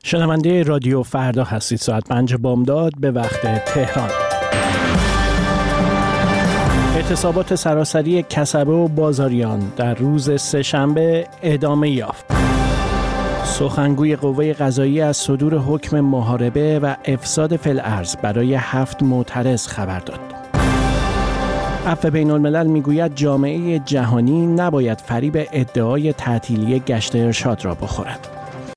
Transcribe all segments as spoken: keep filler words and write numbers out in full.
شنونده رادیو فردا هستید. ساعت پنج بامداد به وقت تهران. اعتصابات سراسری کسبه و بازاریان در روز سه‌شنبه ادامه یافت. سخنگوی قوه قضاییه از صدور حکم محاربه و افساد فی‌الارض برای هفت معترض خبر داد. عفو بین الملل میگوید جامعه جهانی نباید فریب ادعای تعطیلی گشت ارشاد را بخورد.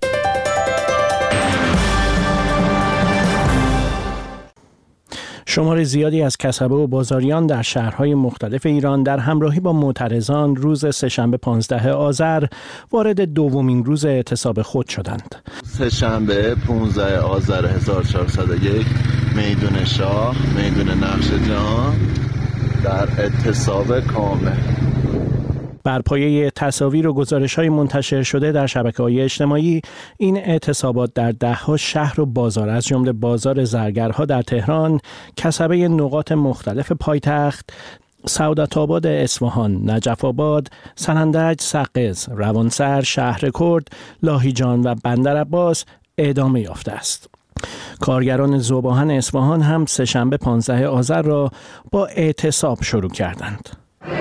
شمار زیادی از کسبه و بازاریان در شهرهای مختلف ایران در همراهی با معترضان روز سه‌شنبه پانزده آذر وارد دومین روز اعتصاب خود شدند. سه‌شنبه پانزده آذر هزار و چهارصد و یک میدون شاه، میدون نقش‌جان در اعتصاب کامل. بر پایه تصاویر و گزارش‌های منتشر شده در شبکه‌های اجتماعی، این اعتصابات در ده‌ها شهر و بازار از جمله بازار زرگرها در تهران، کسبه نقاط مختلف پایتخت، سعادت‌آباد اصفهان، نجف آباد، سنندج، سقز، روانسر، شهرکرد، لاهیجان و بندرعباس ادامه یافته است. کارگران ذوب‌آهن اصفهان هم سه‌شنبه پانزده آذر را با اعتصاب شروع کردند.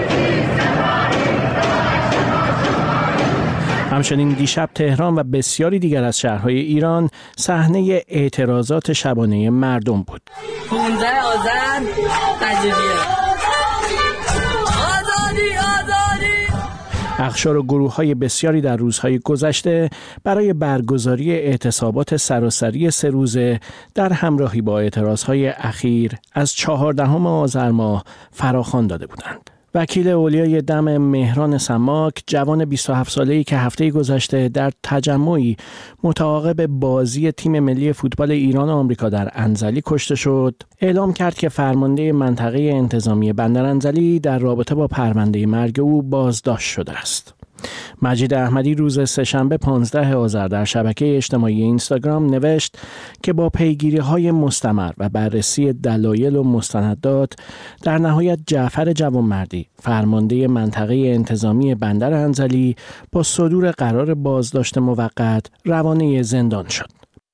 همچنین دیشب تهران و بسیاری دیگر از شهرهای ایران صحنه اعتراضات شبانه مردم بود. پانزده آذر تجربیه آزادی آزادی. اقشار و گروه‌های بسیاری در روزهای گذشته برای برگزاری اعتصابات سراسری سه روزه در همراهی با اعتراضهای اخیر از چهاردهم آذر ماه فراخوان داده بودند. وکیل اولیای دم مهران سماک، جوان بیست و هفت ساله‌ای که هفته گذشته در تجمعی متعاقب بازی تیم ملی فوتبال ایران و آمریکا در انزلی کشته شد، اعلام کرد که فرمانده منطقه انتظامی بندر انزلی در رابطه با پرونده مرگ او بازداشت شده است. مجید احمدی روز سه‌شنبه پانزده آذر در شبکه اجتماعی اینستاگرام نوشت که با پیگیری‌های مستمر و بررسی دلایل و مستندات در نهایت جعفر جوانمردی، فرمانده منطقه انتظامی بندر انزلی، با صدور قرار بازداشت موقت روانه زندان شد.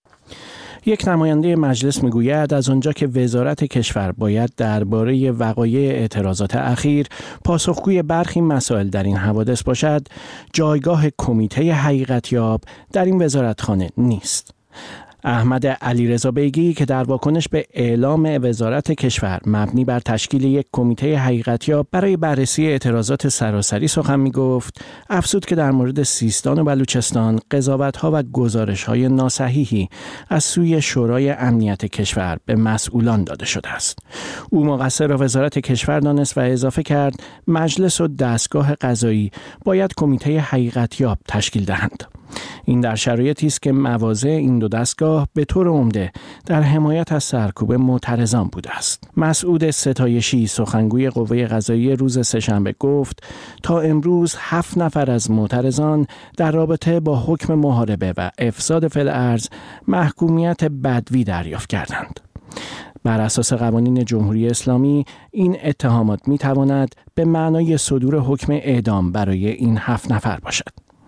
یک نماینده مجلس میگوید از آنجا که وزارت کشور باید درباره وقایع اعتراضات اخیر پاسخگوی برخی مسائل در این حوادث باشد، جایگاه کمیته حقیقتیاب در این وزارتخانه نیست. احمد علیرضا بیگی که در واکنش به اعلام وزارت کشور مبنی بر تشکیل یک کمیته حقیقتیاب برای بررسی اعتراضات سراسری سخن می‌گفت، افزود که در مورد سیستان و بلوچستان قضاوت‌ها و گزارش‌های ناصحیحی از سوی شورای امنیت کشور به مسئولان داده شده است. او مقصر را وزارت کشور دانست و اضافه کرد مجلس و دستگاه قضایی باید کمیته حقیقتیاب تشکیل دهند. این در شرایطی است که مواضع این دو دستگاه به طور عمده در حمایت از سرکوب معترضان بوده است. مسعود ستایشی، سخنگوی قوه قضاییه، روز سه‌شنبه گفت تا امروز هفت نفر از معترضان در رابطه با حکم محاربه و افساد فی‌الارض محکومیت بدوی دریافت کردند. بر اساس قوانین جمهوری اسلامی این اتهامات می تواند به معنای صدور حکم اعدام برای این هفت نفر باشد.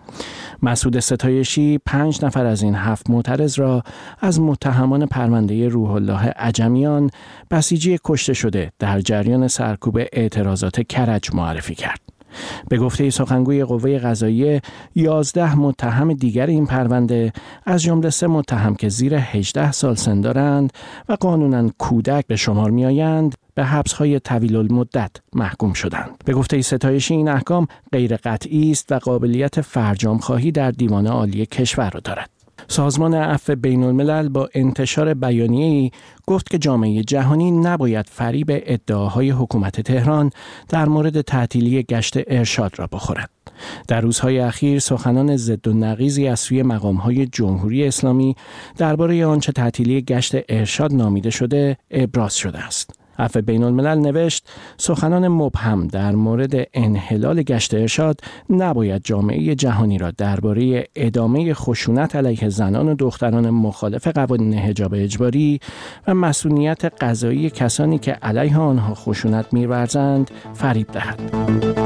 مسعود ستایشی پنج نفر از این هفت معترض را از متهمان پرونده روح الله عجمیان، بسیجی کشته شده در جریان سرکوب اعتراضات کرج معرفی کرد. به گفته سخنگوی قوه قضاییه، یازده متهم دیگر این پرونده از جمله سه متهم که زیر هجده سال سن دارند و قانوناً کودک به شمار می‌آیند به حبس‌های طویل المدت محکوم شدند. به گفته ستایشی این احکام غیر قطعی است و قابلیت فرجام خواهی در دیوان عالی کشور را دارد. سازمان عفو بین الملل با انتشار بیانیه‌ای گفت که جامعه جهانی نباید فریب ادعاهای حکومت تهران در مورد تعطیلی گشت ارشاد را بخورد. در روزهای اخیر سخنان ضد و نقیضی از سوی مقام‌های جمهوری اسلامی درباره آنچه تعطیلی گشت ارشاد نامیده شده ابراز شده است. عفو بین الملل نوشت سخنان مبهم در مورد انحلال گشت ارشاد نباید جامعه جهانی را درباره ادامه خشونت علیه زنان و دختران مخالف قوانین حجاب اجباری و مسئولیت قضایی کسانی که علیه آنها خشونت می‌ورزند فریب دهد.